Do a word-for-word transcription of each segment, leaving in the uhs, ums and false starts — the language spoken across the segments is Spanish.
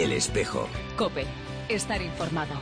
El Espejo. COPE. Estar informado.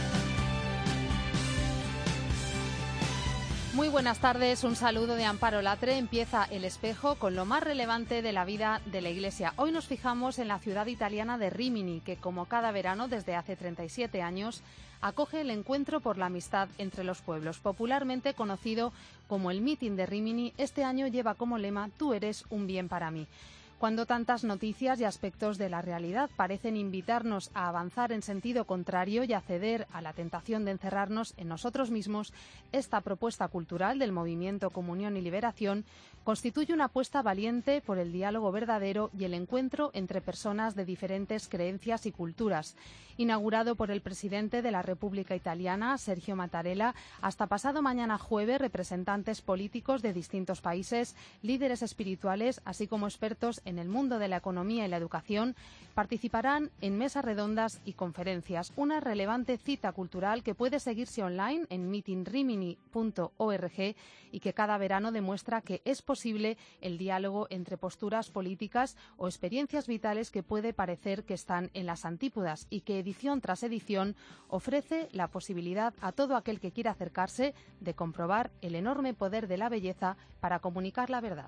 Muy buenas tardes, un saludo de Amparo Latre. Empieza El Espejo con lo más relevante de la vida de la Iglesia. Hoy nos fijamos en la ciudad italiana de Rímini, que como cada verano desde hace treinta y siete años acoge el encuentro por la amistad entre los pueblos. Popularmente conocido como el Meeting de Rímini, este año lleva como lema "Tú eres un bien para mí". Cuando tantas noticias y aspectos de la realidad parecen invitarnos a avanzar en sentido contrario y a ceder a la tentación de encerrarnos en nosotros mismos, esta propuesta cultural del movimiento Comunión y Liberación constituye una apuesta valiente por el diálogo verdadero y el encuentro entre personas de diferentes creencias y culturas. Inaugurado por el presidente de la República Italiana, Sergio Mattarella, hasta pasado mañana jueves, representantes políticos de distintos países, líderes espirituales, así como expertos en el mundo de la economía y la educación, participarán en mesas redondas y conferencias. Una relevante cita cultural que puede seguirse online en meeting rimini punto org y que cada verano demuestra que es posible el diálogo entre posturas políticas o experiencias vitales que puede parecer que están en las antípodas y que edición tras edición ofrece la posibilidad a todo aquel que quiera acercarse de comprobar el enorme poder de la belleza para comunicar la verdad.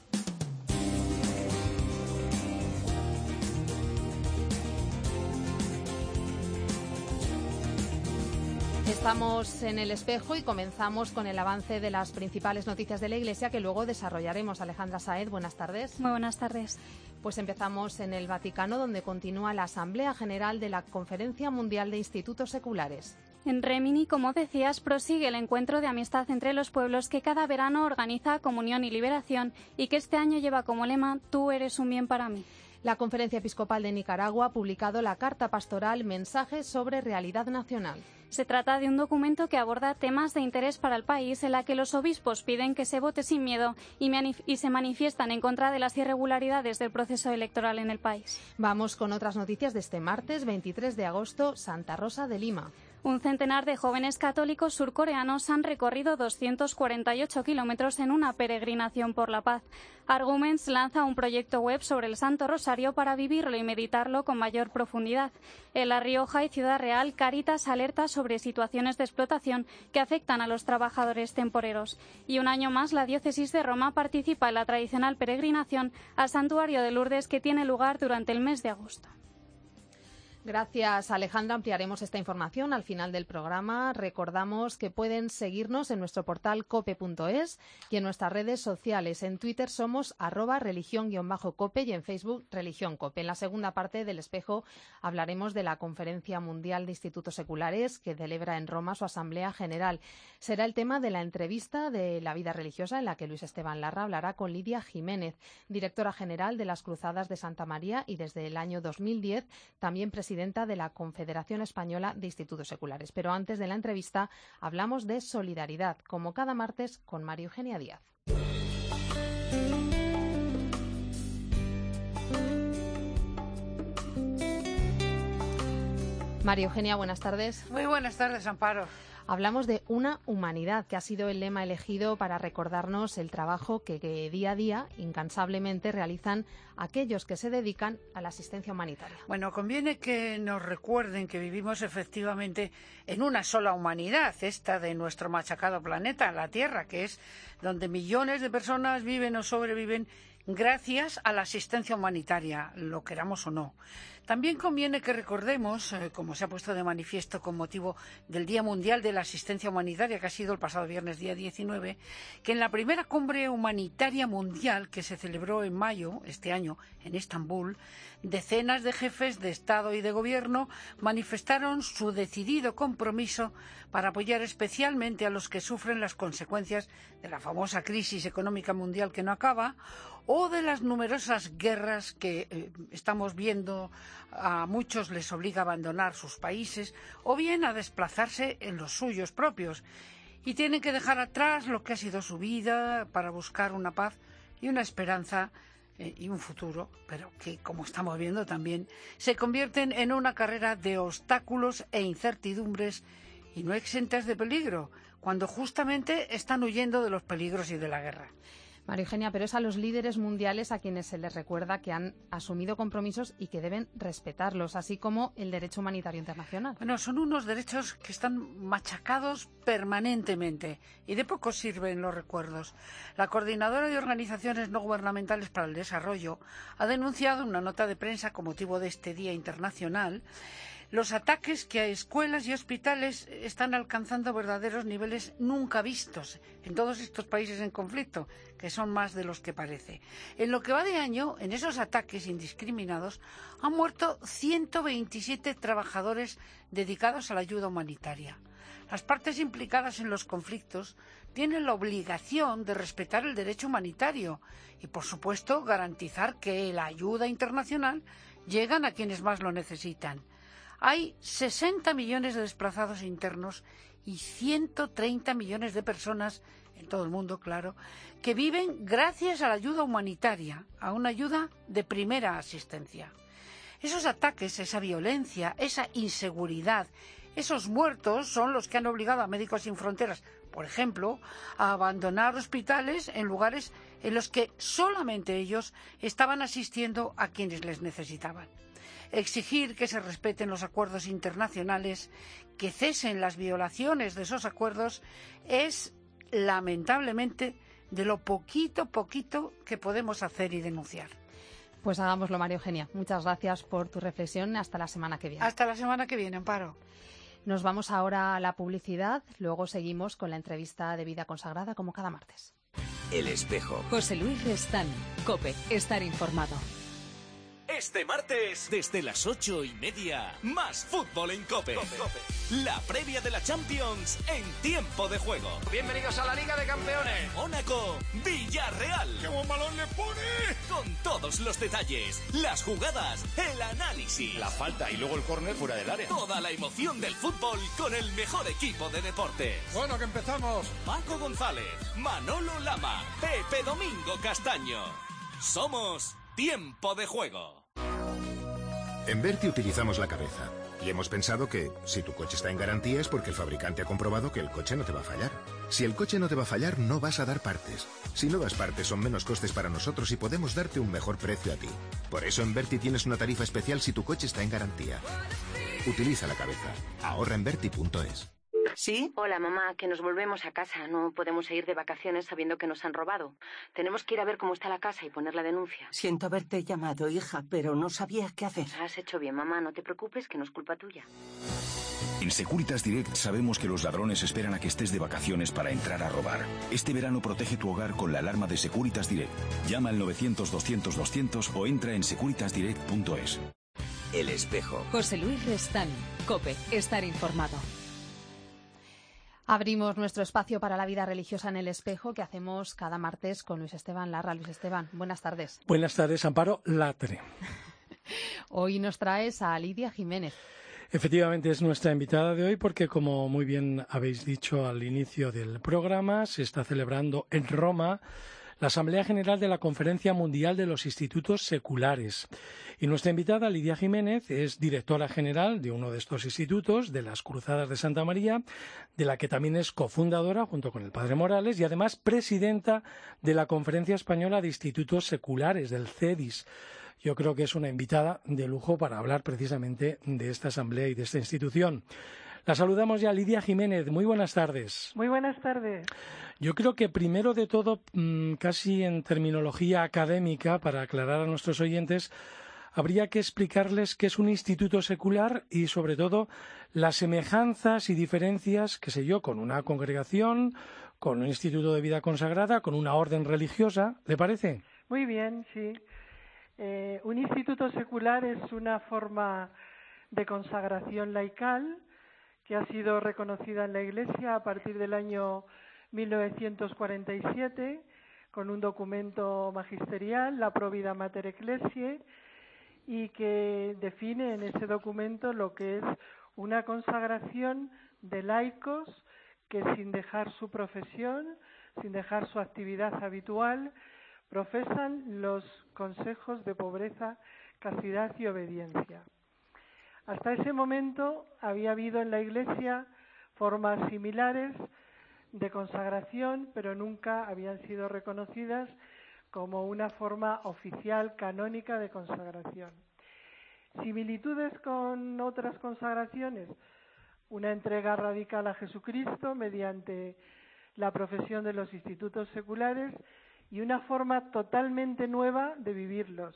Estamos en El Espejo y comenzamos con el avance de las principales noticias de la Iglesia que luego desarrollaremos. Alejandra Saez, buenas tardes. Muy buenas tardes. Pues empezamos en el Vaticano, donde continúa la Asamblea General de la Conferencia Mundial de Institutos Seculares. En Rímini, como decías, prosigue el encuentro de amistad entre los pueblos que cada verano organiza Comunión y Liberación y que este año lleva como lema "Tú eres un bien para mí". La Conferencia Episcopal de Nicaragua ha publicado la carta pastoral Mensajes sobre Realidad Nacional. Se trata de un documento que aborda temas de interés para el país, en la que los obispos piden que se vote sin miedo y, y se manifiestan en contra de las irregularidades del proceso electoral en el país. Vamos con otras noticias de este martes veintitrés de agosto, Santa Rosa de Lima. Un centenar de jóvenes católicos surcoreanos han recorrido doscientos cuarenta y ocho kilómetros en una peregrinación por la paz. Arguments lanza un proyecto web sobre el Santo Rosario para vivirlo y meditarlo con mayor profundidad. En La Rioja y Ciudad Real, Cáritas alerta sobre situaciones de explotación que afectan a los trabajadores temporeros. Y un año más, la Diócesis de Roma participa en la tradicional peregrinación al Santuario de Lourdes, que tiene lugar durante el mes de agosto. Gracias, Alejandra. Ampliaremos esta información al final del programa. Recordamos que pueden seguirnos en nuestro portal cope punto es y en nuestras redes sociales. En Twitter somos arroba religión-cope y en Facebook Religión Cope. En la segunda parte del Espejo hablaremos de la Conferencia Mundial de Institutos Seculares que celebra en Roma su Asamblea General. Será el tema de la entrevista de la vida religiosa en la que Luis Esteban Larra hablará con Lidia Jiménez, directora general de las Cruzadas de Santa María y desde el año dos mil diez también presidenta presidenta de la Confederación Española de Institutos Seculares. Pero antes de la entrevista hablamos de solidaridad, como cada martes con María Eugenia Díaz. María Eugenia, buenas tardes. Muy buenas tardes, Amparo. Hablamos de una humanidad, que ha sido el lema elegido para recordarnos el trabajo que, que día a día, incansablemente, realizan aquellos que se dedican a la asistencia humanitaria. Bueno, conviene que nos recuerden que vivimos efectivamente en una sola humanidad, esta de nuestro machacado planeta, la Tierra, que es donde millones de personas viven o sobreviven gracias a la asistencia humanitaria, lo queramos o no. También conviene que recordemos, eh, como se ha puesto de manifiesto con motivo del Día Mundial de la Asistencia Humanitaria, que ha sido el pasado viernes día diecinueve, que en la primera cumbre humanitaria mundial que se celebró en mayo, este año, en Estambul, decenas de jefes de Estado y de Gobierno manifestaron su decidido compromiso para apoyar especialmente a los que sufren las consecuencias de la famosa crisis económica mundial que no acaba, o de las numerosas guerras que eh, estamos viendo. A muchos les obliga a abandonar sus países o bien a desplazarse en los suyos propios y tienen que dejar atrás lo que ha sido su vida para buscar una paz y una esperanza eh, y un futuro, pero que, como estamos viendo también, se convierten en una carrera de obstáculos e incertidumbres y no exentas de peligro, cuando justamente están huyendo de los peligros y de la guerra. María Eugenia, pero es a los líderes mundiales a quienes se les recuerda que han asumido compromisos y que deben respetarlos, así como el derecho humanitario internacional. Bueno, son unos derechos que están machacados permanentemente y de poco sirven los recuerdos. La Coordinadora de Organizaciones No Gubernamentales para el Desarrollo ha denunciado en una nota de prensa con motivo de este Día Internacional los ataques que a escuelas y hospitales están alcanzando verdaderos niveles nunca vistos en todos estos países en conflicto, que son más de los que parece. En lo que va de año, en esos ataques indiscriminados, han muerto ciento veintisiete trabajadores dedicados a la ayuda humanitaria. Las partes implicadas en los conflictos tienen la obligación de respetar el derecho humanitario y, por supuesto, garantizar que la ayuda internacional llega a quienes más lo necesitan. Hay sesenta millones de desplazados internos y ciento treinta millones de personas, en todo el mundo, claro, que viven gracias a la ayuda humanitaria, a una ayuda de primera asistencia. Esos ataques, esa violencia, esa inseguridad, esos muertos son los que han obligado a Médicos Sin Fronteras, por ejemplo, a abandonar hospitales en lugares en los que solamente ellos estaban asistiendo a quienes les necesitaban. Exigir que se respeten los acuerdos internacionales, que cesen las violaciones de esos acuerdos, es lamentablemente de lo poquito, poquito que podemos hacer y denunciar. Pues hagámoslo, María Eugenia. Muchas gracias por tu reflexión. Hasta la semana que viene. Hasta la semana que viene, Amparo. Nos vamos ahora a la publicidad, luego seguimos con la entrevista de Vida Consagrada, como cada martes. El Espejo. José Luis Restán, COPE, estar informado. Este martes, desde las ocho y media, más fútbol en COPE. COPE. La previa de la Champions en tiempo de juego. Bienvenidos a la Liga de Campeones. Mónaco, Villarreal. ¡Qué buen balón le pone! Con todos los detalles, las jugadas, el análisis. La falta y luego el córner fuera del área. Toda la emoción del fútbol con el mejor equipo de deportes. Bueno, que empezamos. Paco González, Manolo Lama, Pepe Domingo Castaño. Somos Tiempo de Juego. En Berti utilizamos la cabeza y hemos pensado que si tu coche está en garantía es porque el fabricante ha comprobado que el coche no te va a fallar. Si el coche no te va a fallar, no vas a dar partes. Si no das partes, son menos costes para nosotros y podemos darte un mejor precio a ti. Por eso en Berti tienes una tarifa especial si tu coche está en garantía. Utiliza la cabeza. Ahorra en berti punto es. ¿Sí? Hola, mamá, que nos volvemos a casa. No podemos ir de vacaciones sabiendo que nos han robado. Tenemos que ir a ver cómo está la casa y poner la denuncia. Siento haberte llamado, hija, pero no sabía qué hacer. Has hecho bien, mamá. No te preocupes, que no es culpa tuya. En Securitas Direct sabemos que los ladrones esperan a que estés de vacaciones para entrar a robar. Este verano protege tu hogar con la alarma de Securitas Direct. Llama al novecientos, doscientos, doscientos o entra en securitas direct punto es. El Espejo. José Luis Restán, COPE, estar informado. Abrimos nuestro espacio para la vida religiosa en El Espejo, que hacemos cada martes con Luis Esteban Larra. Luis Esteban, buenas tardes. Buenas tardes, Amparo Latre. Hoy nos traes a Lidia Jiménez. Efectivamente, es nuestra invitada de hoy porque, como muy bien habéis dicho al inicio del programa, se está celebrando en Roma la Asamblea General de la Conferencia Mundial de los Institutos Seculares. Y nuestra invitada, Lidia Jiménez, es directora general de uno de estos institutos, de las Cruzadas de Santa María, de la que también es cofundadora, junto con el padre Morales, y además presidenta de la Conferencia Española de Institutos Seculares, del CEDIS. Yo creo que es una invitada de lujo para hablar precisamente de esta asamblea y de esta institución. La saludamos ya, Lidia Jiménez. Muy buenas tardes. Muy buenas tardes. Yo creo que primero de todo, casi en terminología académica, para aclarar a nuestros oyentes, habría que explicarles qué es un instituto secular y, sobre todo, las semejanzas y diferencias, qué sé yo, con una congregación, con un instituto de vida consagrada, con una orden religiosa. ¿Le parece? Muy bien, sí. Eh, un instituto secular es una forma de consagración laical que ha sido reconocida en la Iglesia a partir del año mil novecientos cuarenta y siete con un documento magisterial, la Provida Mater Ecclesiae, y que define en ese documento lo que es una consagración de laicos que, sin dejar su profesión, sin dejar su actividad habitual, profesan los consejos de pobreza, castidad y obediencia. Hasta ese momento había habido en la Iglesia formas similares de consagración, pero nunca habían sido reconocidas como una forma oficial, canónica de consagración. Similitudes con otras consagraciones: una entrega radical a Jesucristo mediante la profesión de los institutos seculares y una forma totalmente nueva de vivirlos.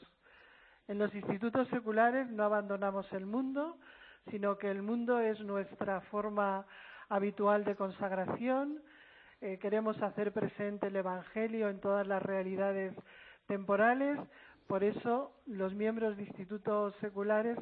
En los institutos seculares no abandonamos el mundo, sino que el mundo es nuestra forma habitual de consagración. Eh, queremos hacer presente el Evangelio en todas las realidades temporales. Por eso los miembros de institutos seculares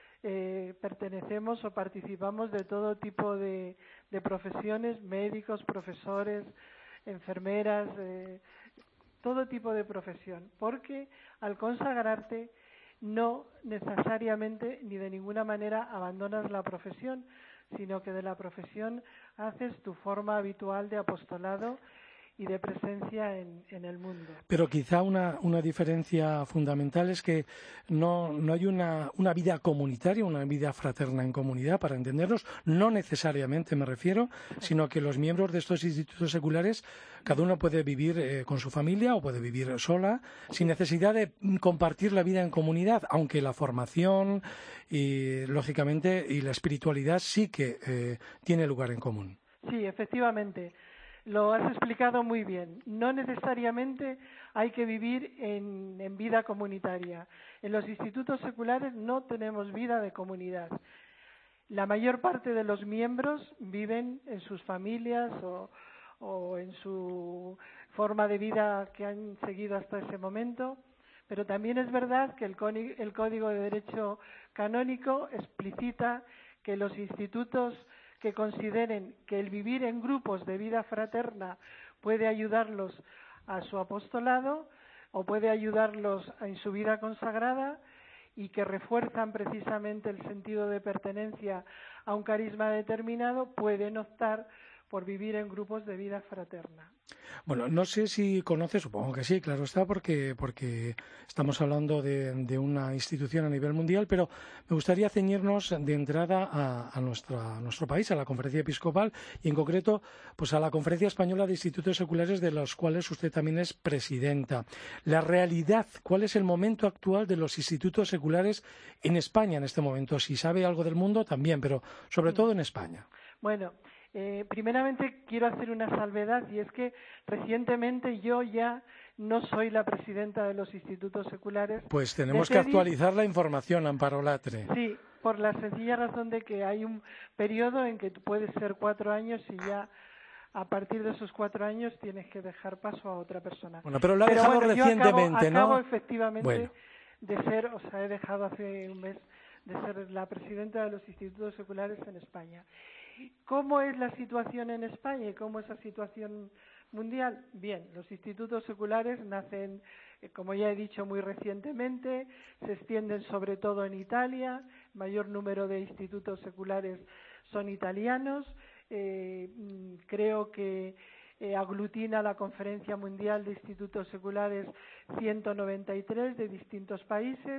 eh, pertenecemos o participamos de todo tipo de, de profesiones: médicos, profesores, enfermeras, eh, todo tipo de profesión, porque al consagrarte no necesariamente ni de ninguna manera abandonas la profesión, sino que de la profesión haces tu forma habitual de apostolado y de presencia en, en el mundo. Pero quizá una, una diferencia fundamental es que no, no hay una, una vida comunitaria, una vida fraterna en comunidad, para entendernos, no necesariamente me refiero, sino que los miembros de estos institutos seculares, cada uno puede vivir eh, con su familia o puede vivir sola, sin necesidad de compartir la vida en comunidad, aunque la formación y, lógicamente, y la espiritualidad sí que eh, tiene lugar en común. Sí, efectivamente. Lo has explicado muy bien. No necesariamente hay que vivir en, en vida comunitaria. En los institutos seculares no tenemos vida de comunidad. La mayor parte de los miembros viven en sus familias o, o en su forma de vida que han seguido hasta ese momento, pero también es verdad que el, el Código de Derecho Canónico explicita que los institutos que consideren que el vivir en grupos de vida fraterna puede ayudarlos a su apostolado o puede ayudarlos en su vida consagrada y que refuerzan precisamente el sentido de pertenencia a un carisma determinado, pueden optar por vivir en grupos de vida fraterna. Bueno, no sé si conoces, supongo que sí, claro está, porque, porque estamos hablando de, de una institución a nivel mundial, pero me gustaría ceñirnos de entrada a, a, nuestra, a nuestro país, a la Conferencia Episcopal, y en concreto pues a la Conferencia Española de Institutos Seculares, de los cuales usted también es presidenta. La realidad, ¿cuál es el momento actual de los institutos seculares en España en este momento? Si sabe algo del mundo, también, pero sobre todo en España. Bueno, Eh, primeramente quiero hacer una salvedad, y es que recientemente yo ya no soy la presidenta de los institutos seculares. Pues tenemos que actualizar la información, Amparo Latre. Sí, por la sencilla razón de que hay un periodo en que puede ser cuatro años y ya a partir de esos cuatro años tienes que dejar paso a otra persona. Bueno, pero lo ha dejado bueno, recientemente, yo acabo, ¿no? Acabo efectivamente bueno. de ser, o sea, he dejado hace un mes de ser la presidenta de los institutos seculares en España. ¿Cómo es la situación en España y cómo es la situación mundial? Bien, los institutos seculares nacen, como ya he dicho, muy recientemente, se extienden sobre todo en Italia, el mayor número de institutos seculares son italianos, eh, creo que eh, aglutina la Conferencia Mundial de Institutos Seculares ciento noventa y tres de distintos países,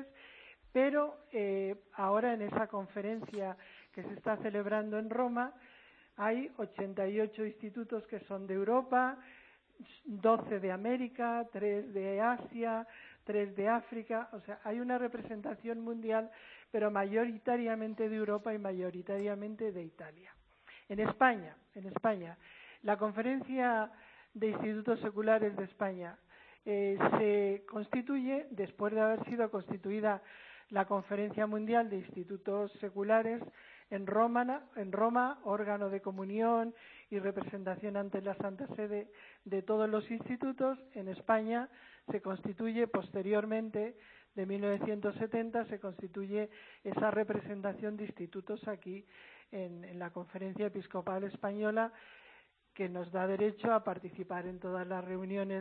pero eh, ahora en esa conferencia que se está celebrando en Roma, hay ochenta y ocho institutos que son de Europa, doce de América, tres de Asia, tres de África, o sea, hay una representación mundial, pero mayoritariamente de Europa y mayoritariamente de Italia. En España, en España, la Conferencia de Institutos Seculares de España eh, se constituye, después de haber sido constituida la Conferencia Mundial de Institutos Seculares en Roma, en Roma, órgano de comunión y representación ante la Santa Sede de todos los institutos. En España se constituye posteriormente, de mil novecientos setenta, se constituye esa representación de institutos aquí en, en la Conferencia Episcopal Española, que nos da derecho a participar en todas las reuniones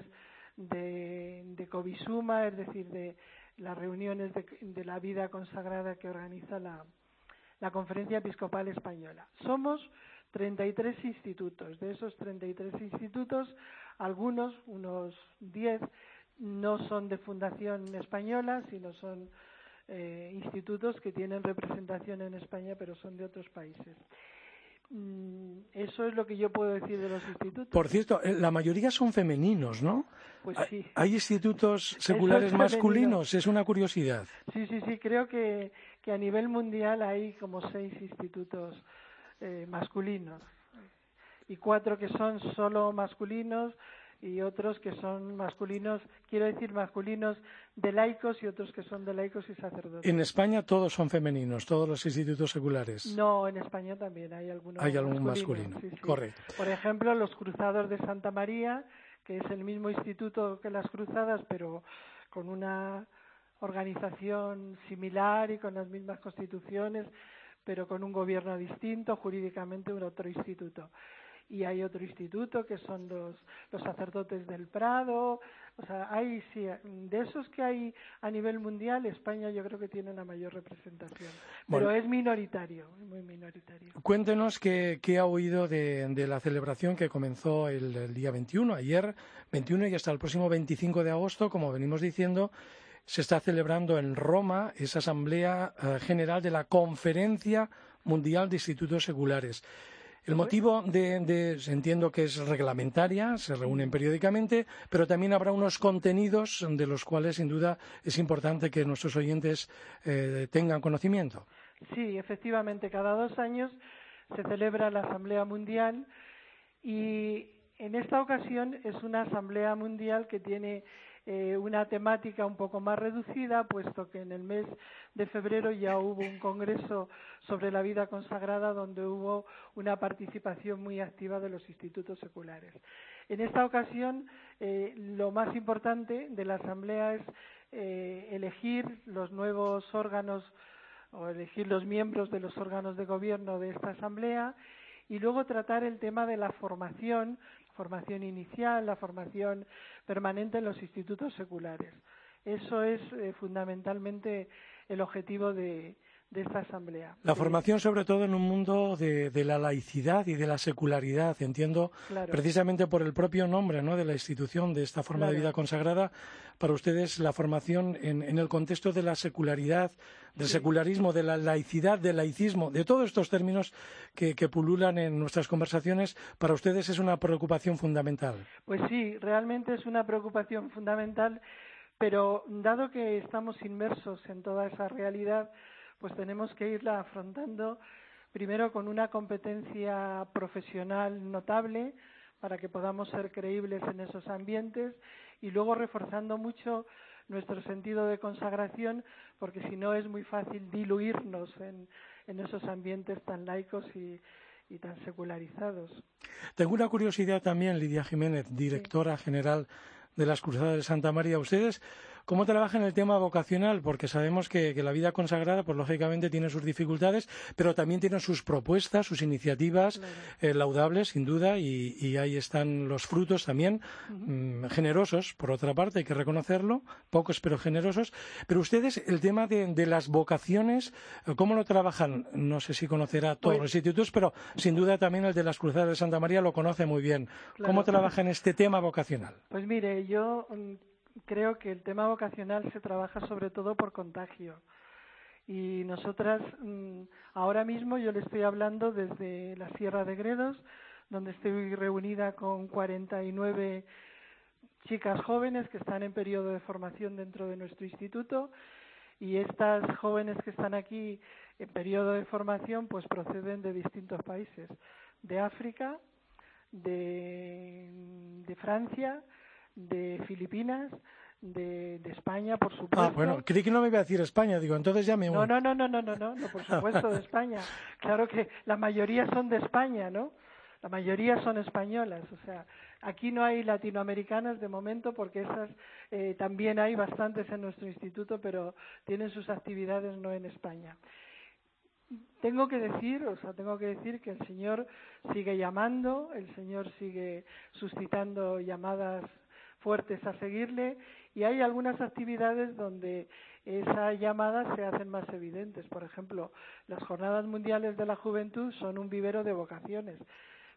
de, de Covisuma, es decir, de las reuniones de, de la vida consagrada que organiza la, la Conferencia Episcopal Española. Somos treinta y tres institutos. De esos treinta y tres institutos, algunos, unos diez, no son de fundación española, sino son eh, institutos que tienen representación en España, pero son de otros países. Eso es lo que yo puedo decir de los institutos. Por cierto, la mayoría son femeninos, ¿no? Pues sí. ¿Hay institutos seculares es masculinos? Es una curiosidad. Sí, sí, sí. Creo que, que a nivel mundial hay como seis institutos eh, masculinos y cuatro que son solo masculinos y otros que son masculinos, quiero decir masculinos de laicos y otros que son de laicos y sacerdotes. En España todos son femeninos, todos los institutos seculares. No, en España también hay algunos Hay algún masculinos, masculino, sí, sí. Correcto. Por ejemplo, los Cruzados de Santa María, que es el mismo instituto que las Cruzadas, pero con una organización similar y con las mismas constituciones, pero con un gobierno distinto, jurídicamente un otro instituto. Y hay otro instituto que son los, los sacerdotes del Prado. O sea, hay, sí, de esos que hay a nivel mundial, España yo creo que tiene la mayor representación. Bueno, pero es minoritario, muy minoritario. Cuéntenos qué, qué ha oído de, de la celebración que comenzó el, el día veintiuno, ayer veintiuno, y hasta el próximo veinticinco de agosto, como venimos diciendo, se está celebrando en Roma esa Asamblea eh, General de la Conferencia Mundial de Institutos Seculares. El motivo de, de, entiendo que es reglamentaria, se reúnen periódicamente, pero también habrá unos contenidos de los cuales, sin duda, es importante que nuestros oyentes eh, tengan conocimiento. Sí, efectivamente, cada dos años se celebra la Asamblea Mundial y en esta ocasión es una Asamblea Mundial que tiene eh, una temática un poco más reducida, puesto que en el mes de febrero ya hubo un congreso sobre la vida consagrada donde hubo una participación muy activa de los institutos seculares. En esta ocasión, eh, lo más importante de la Asamblea es eh, elegir los nuevos órganos o elegir los miembros de los órganos de gobierno de esta Asamblea y luego tratar el tema de la formación, formación inicial, la formación permanente en los institutos seculares. Eso es eh, fundamentalmente el objetivo de, de esta asamblea. La formación, sobre todo en un mundo de, de la laicidad y de la secularidad, entiendo, claro, precisamente por el propio nombre, ¿no?, de la institución, de esta forma claro. de vida consagrada, para ustedes la formación en, en el contexto de la secularidad, del sí. secularismo, de la laicidad, del laicismo, de todos estos términos que, que pululan en nuestras conversaciones, para ustedes es una preocupación fundamental. Pues sí, realmente es una preocupación fundamental, pero dado que estamos inmersos en toda esa realidad, pues tenemos que irla afrontando primero con una competencia profesional notable para que podamos ser creíbles en esos ambientes y luego reforzando mucho nuestro sentido de consagración, porque si no es muy fácil diluirnos en, en esos ambientes tan laicos y, y tan secularizados. Tengo una curiosidad también, Lidia Jiménez, directora sí. general de las Cruzadas de Santa María. ¿Ustedes cómo trabajan el tema vocacional? Porque sabemos que, que la vida consagrada, pues lógicamente tiene sus dificultades, pero también tiene sus propuestas, sus iniciativas claro. eh, laudables, sin duda, y, y ahí están los frutos también, uh-huh. mmm, generosos, por otra parte, hay que reconocerlo, pocos pero generosos. Pero ustedes, el tema de, de las vocaciones, ¿cómo lo trabajan? No sé si conocerá todos pues, los institutos, pero sin duda también el de las Cruzadas de Santa María lo conoce muy bien. Claro. ¿Cómo trabajan este tema vocacional? Pues mire, yo creo que el tema vocacional se trabaja sobre todo por contagio. Y nosotras, ahora mismo yo le estoy hablando desde la Sierra de Gredos, donde estoy reunida con cuarenta y nueve chicas jóvenes que están en periodo de formación dentro de nuestro instituto. Y estas jóvenes que están aquí en periodo de formación pues proceden de distintos países, de África, de, de Francia, de Filipinas, de, de España, por supuesto. Ah, bueno, creí que no me iba a decir España, digo, entonces ya me... No, no, no, no, no, no, no, no, por supuesto de España. Claro que la mayoría son de España, ¿no? La mayoría son españolas, o sea, aquí no hay latinoamericanas de momento porque esas eh, también hay bastantes en nuestro instituto, pero tienen sus actividades no en España. Tengo que decir, o sea, tengo que decir que el Señor sigue llamando, el Señor sigue suscitando llamadas fuertes a seguirle y hay algunas actividades donde esas llamadas se hacen más evidentes. Por ejemplo, las Jornadas Mundiales de la Juventud son un vivero de vocaciones,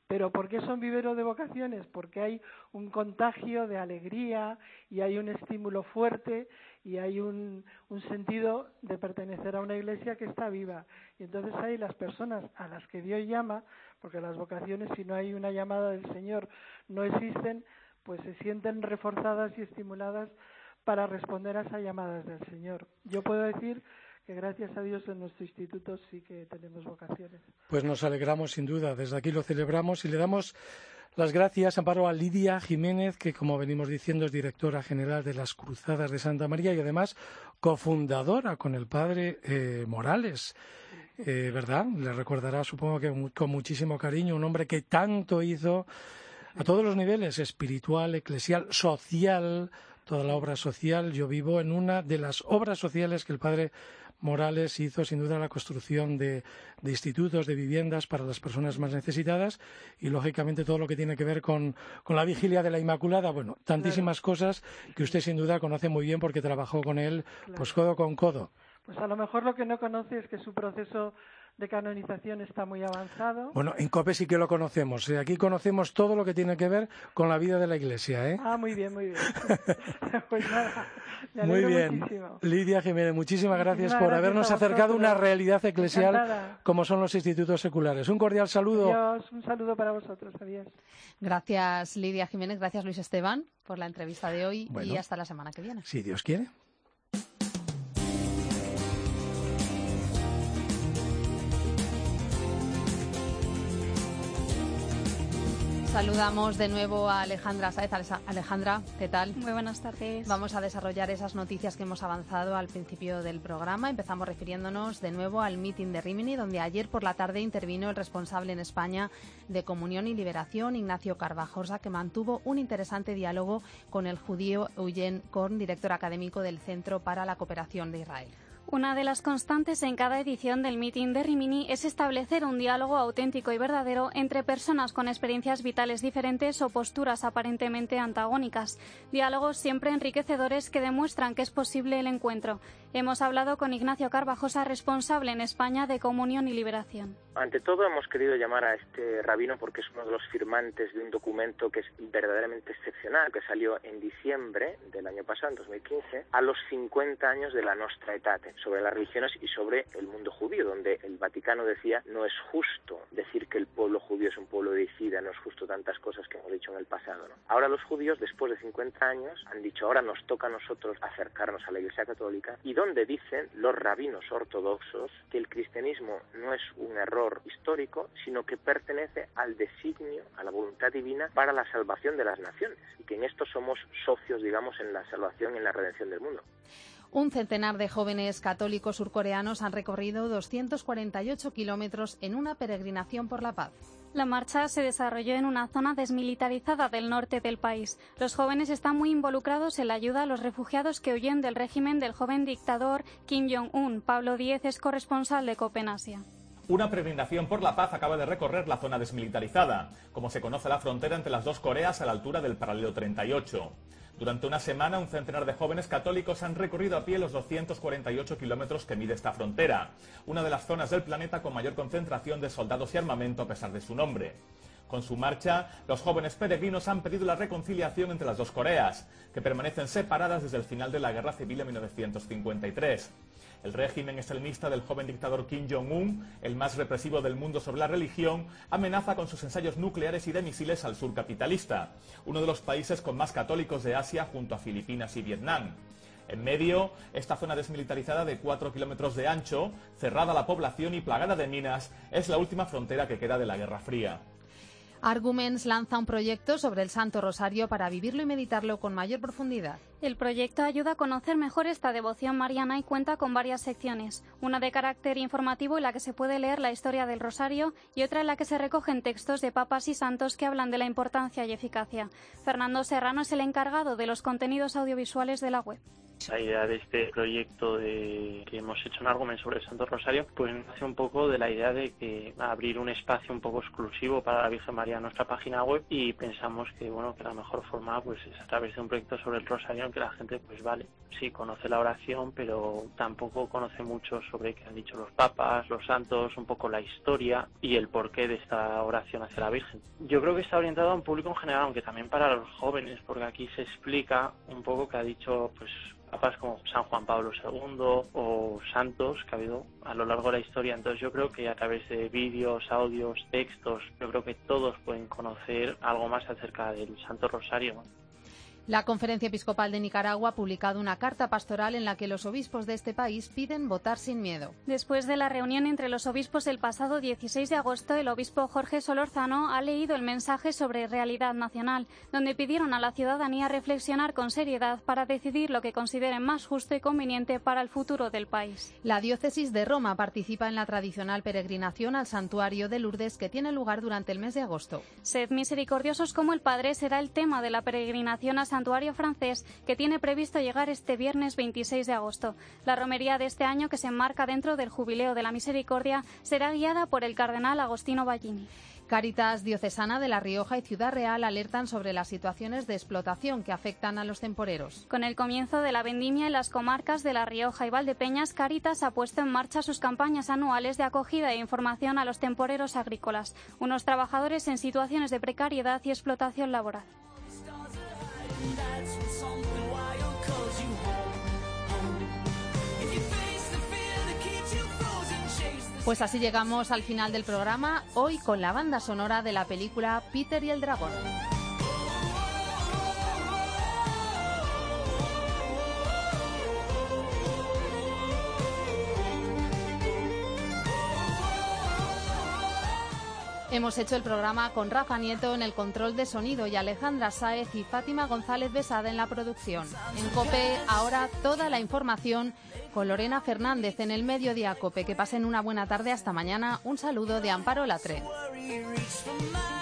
¿Pero por qué son vivero de vocaciones? Porque hay un contagio de alegría y hay un estímulo fuerte y hay un, un sentido de pertenecer a una iglesia que está viva. Y entonces hay las personas a las que Dios llama, porque las vocaciones, si no hay una llamada del Señor, no existen, pues se sienten reforzadas y estimuladas para responder a esas llamadas del Señor. Yo puedo decir que gracias a Dios en nuestro instituto sí que tenemos vocaciones. Pues nos alegramos sin duda, desde aquí lo celebramos y le damos las gracias, Amparo, a Lidia Jiménez, que como venimos diciendo es directora general de las Cruzadas de Santa María y además cofundadora con el padre eh, Morales. Eh, ¿Verdad? Le recordará, supongo que con muchísimo cariño, un hombre que tanto hizo a todos los niveles, espiritual, eclesial, social, toda la obra social. Yo vivo en una de las obras sociales que el padre Morales hizo, sin duda, la construcción de, de institutos, de viviendas para las personas más necesitadas y, lógicamente, todo lo que tiene que ver con, con la vigilia de la Inmaculada. Bueno, tantísimas claro. cosas que usted, sin duda, conoce muy bien porque trabajó con él, claro. pues codo con codo. Pues a lo mejor lo que no conoce es que su proceso de canonización está muy avanzado. Bueno, en COPE sí que lo conocemos. ¿eh? Aquí conocemos todo lo que tiene que ver con la vida de la Iglesia. ¿eh? Ah, muy bien, muy bien. Pues nada, me muy bien. Muchísimo. Lidia Jiménez, muchísimas gracias muchísimas por gracias habernos acercado a una realidad eclesial Encantada. Como son los institutos seculares. Un cordial saludo. Adiós, un saludo para vosotros. Adiós. Gracias, Lidia Jiménez. Gracias, Luis Esteban, por la entrevista de hoy bueno, y hasta la semana que viene. Si Dios quiere. Saludamos de nuevo a Alejandra Sáez. Alejandra, ¿qué tal? Muy buenas tardes. Vamos a desarrollar esas noticias que hemos avanzado al principio del programa. Empezamos refiriéndonos de nuevo al mitin de Rímini, donde ayer por la tarde intervino el responsable en España de Comunión y Liberación, Ignacio Carvajosa, que mantuvo un interesante diálogo con el judío Eugene Korn, director académico del Centro para la Cooperación de Israel. Una de las constantes en cada edición del mitin de Rímini es establecer un diálogo auténtico y verdadero entre personas con experiencias vitales diferentes o posturas aparentemente antagónicas. Diálogos siempre enriquecedores que demuestran que es posible el encuentro. Hemos hablado con Ignacio Carvajosa, responsable en España de Comunión y Liberación. Ante todo hemos querido llamar a este rabino porque es uno de los firmantes de un documento que es verdaderamente excepcional, que salió en diciembre del año pasado, en dos mil quince, a los cincuenta años de la Nostra Aetate, sobre las religiones y sobre el mundo judío, donde el Vaticano decía no es justo decir que el pueblo judío es un pueblo deicida, no es justo tantas cosas que hemos dicho en el pasado, ¿no? Ahora los judíos, después de cincuenta años, han dicho ahora nos toca a nosotros acercarnos a la Iglesia Católica, y donde dicen los rabinos ortodoxos que el cristianismo no es un error histórico, sino que pertenece al designio, a la voluntad divina para la salvación de las naciones, y que en esto somos socios, digamos, en la salvación y en la redención del mundo. Un centenar de jóvenes católicos surcoreanos han recorrido doscientos cuarenta y ocho kilómetros en una peregrinación por la paz. La marcha se desarrolló en una zona desmilitarizada del norte del país. Los jóvenes están muy involucrados en la ayuda a los refugiados que huyen del régimen del joven dictador Kim Jong-un. Pablo Díez es corresponsal de Copenasia. Una peregrinación por la paz acaba de recorrer la zona desmilitarizada, como se conoce la frontera entre las dos Coreas a la altura del paralelo treinta y ocho. Durante una semana, un centenar de jóvenes católicos han recorrido a pie los doscientos cuarenta y ocho kilómetros que mide esta frontera, una de las zonas del planeta con mayor concentración de soldados y armamento a pesar de su nombre. Con su marcha, los jóvenes peregrinos han pedido la reconciliación entre las dos Coreas, que permanecen separadas desde el final de la Guerra Civil en mil novecientos cincuenta y tres. El régimen extremista del joven dictador Kim Jong-un, el más represivo del mundo sobre la religión, amenaza con sus ensayos nucleares y de misiles al sur capitalista, uno de los países con más católicos de Asia junto a Filipinas y Vietnam. En medio, esta zona desmilitarizada de cuatro kilómetros de ancho, cerrada a la población y plagada de minas, es la última frontera que queda de la Guerra Fría. Arguments lanza un proyecto sobre el Santo Rosario para vivirlo y meditarlo con mayor profundidad. El proyecto ayuda a conocer mejor esta devoción mariana y cuenta con varias secciones, una de carácter informativo en la que se puede leer la historia del Rosario y otra en la que se recogen textos de papas y santos que hablan de la importancia y eficacia. Fernando Serrano es el encargado de los contenidos audiovisuales de la web. La idea de este proyecto de, que hemos hecho en Argumen sobre el Santo Rosario, pues nace un poco de la idea de que abrir un espacio un poco exclusivo para la Virgen María en nuestra página web, y pensamos que bueno que la mejor forma pues es a través de un proyecto sobre el Rosario en que la gente pues vale, sí conoce la oración, pero tampoco conoce mucho sobre qué han dicho los papas, los santos, un poco la historia y el porqué de esta oración hacia la Virgen. Yo creo que está orientado a un público en general, aunque también para los jóvenes, porque aquí se explica un poco que ha dicho pues papas como San Juan Pablo segundo o santos que ha habido a lo largo de la historia. Entonces yo creo que a través de vídeos, audios, textos, yo creo que todos pueden conocer algo más acerca del Santo Rosario. La Conferencia Episcopal de Nicaragua ha publicado una carta pastoral en la que los obispos de este país piden votar sin miedo. Después de la reunión entre los obispos el pasado dieciséis de agosto, el obispo Jorge Solórzano ha leído el mensaje sobre realidad nacional, donde pidieron a la ciudadanía reflexionar con seriedad para decidir lo que consideren más justo y conveniente para el futuro del país. La diócesis de Roma participa en la tradicional peregrinación al santuario de Lourdes que tiene lugar durante el mes de agosto. Sed misericordiosos como el Padre será el tema de la peregrinación a santuario francés que tiene previsto llegar este viernes veintiséis de agosto. La romería de este año, que se enmarca dentro del Jubileo de la Misericordia, será guiada por el cardenal Agostino Ballini. Cáritas Diocesana de La Rioja y Ciudad Real alertan sobre las situaciones de explotación que afectan a los temporeros. Con el comienzo de la vendimia en las comarcas de La Rioja y Valdepeñas, Cáritas ha puesto en marcha sus campañas anuales de acogida e información a los temporeros agrícolas, unos trabajadores en situaciones de precariedad y explotación laboral. Pues así llegamos al final del programa, hoy con la banda sonora de la película Peter y el Dragón. Hemos hecho el programa con Rafa Nieto en el control de sonido y Alejandra Sáez y Fátima González Besada en la producción. En COPE, ahora toda la información con Lorena Fernández en el Mediodía COPE. Que pasen una buena tarde, hasta mañana. Un saludo de Amparo Latre.